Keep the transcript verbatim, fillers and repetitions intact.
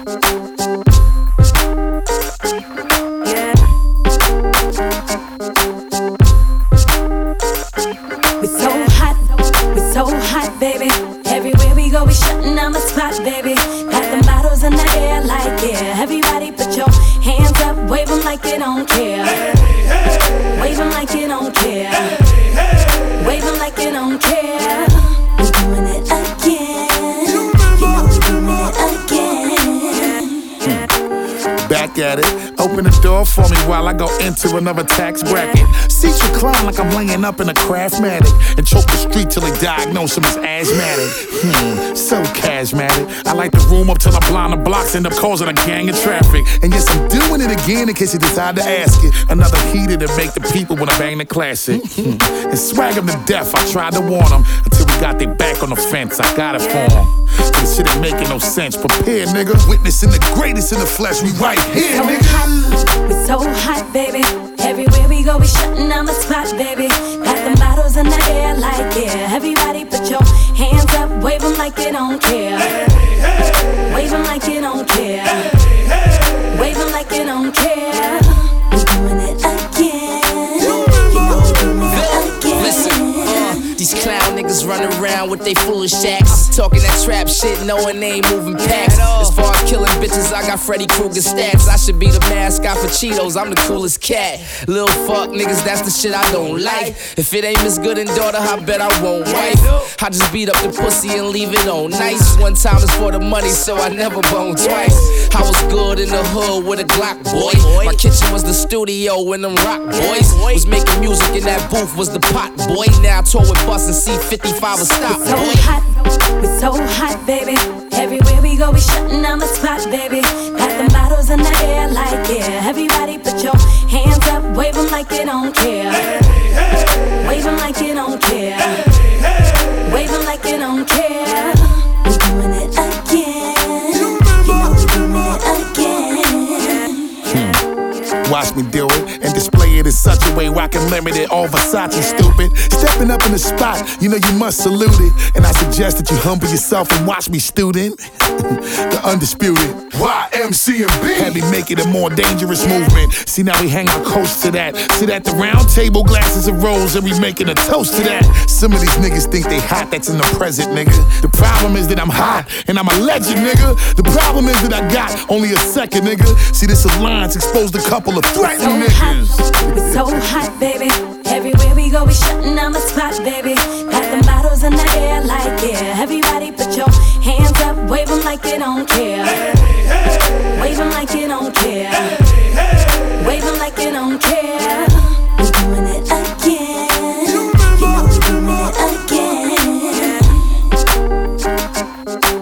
Yeah. We so hot, we so hot, baby. Everywhere we go, we shutting down the spot, baby. Got the bottles in the air like, yeah. Everybody put your hands up, wave them like you don't care. Wave them like you don't care. Wave them like you don't care. We doing it again. You know we doing it again. Back at it. Open the door for me while I go into another tax bracket. Seats recline like I'm laying up in a Craftmatic and choke the street till they diagnose him as asthmatic. Hmm, so charismatic. I light the room up till I blind the blocks, end up causing a gang of traffic. And yes, I'm doing it again in case you decide to ask it. Another heater to make the people wanna bang the classic. Hmm. And swag them to death, I tried to warn them until we got their back on the fence. I got it for them. This shit ain't making no sense. Prepare, nigga. Witnessing the greatest in the flesh. We right here, so nigga. Hot, we so hot, baby. Everywhere we go, we shutting down the spot, baby. Got the bottles in the air like, yeah. Everybody put your hands up, wave them like you don't care. Wave them like you don't care. Wave them like you don't care. We doing it again. You know we doing it again. Listen, uh, these clown niggas running around with they foolish acts, talking that trap shit, knowing they ain't moving packs. As far as killing bitches, I got Freddy Krueger stats. I should be the mascot for Cheetos, I'm the coolest cat. Lil' fuck niggas, that's the shit I don't like. If it ain't Miss Good and daughter, I bet I won't wife. I just beat up the pussy and leave it on nice. One time is for the money, so I never bone twice. I was good in the hood with a Glock, boy. My kitchen was the studio when them rock boys was making music in that booth was the pot, boy. Now I tour with Bus and C fifty-five will stop, so boy. Hot, we so hot, baby. Everywhere we go, we shutting down the spot, baby. Got the bottles in the air like, yeah. Everybody put your hands up, wave them like you don't care. Wave them like you don't care. Wave them like you don't care. We doing it again. You know we doing it again. Hmm. Watch me do it and display it in such a way where I can limit it. All Versace stupid. Stepping up in the spot, you know you must salute it. And I suggest that you humble yourself and watch me, student. The undisputed Y M C and B had me make it a more dangerous movement. See, now we hang our coast to that. See that the round table glasses of rose and we making a toast to that. Some of these niggas think they hot, that's in the present, nigga. The problem is that I'm hot and I'm a legend, nigga. The problem is that I got only a second, nigga. See, this alliance exposed a couple of threatening so niggas. Hot, we so hot, baby. Everywhere we go, we shutting down the spot, baby. Got the bottles in the air like, yeah. Everybody put your hands up, wave them like you don't care. Wave them like you don't care. Wave them like you don't care. We doing it again. You know we doing it again.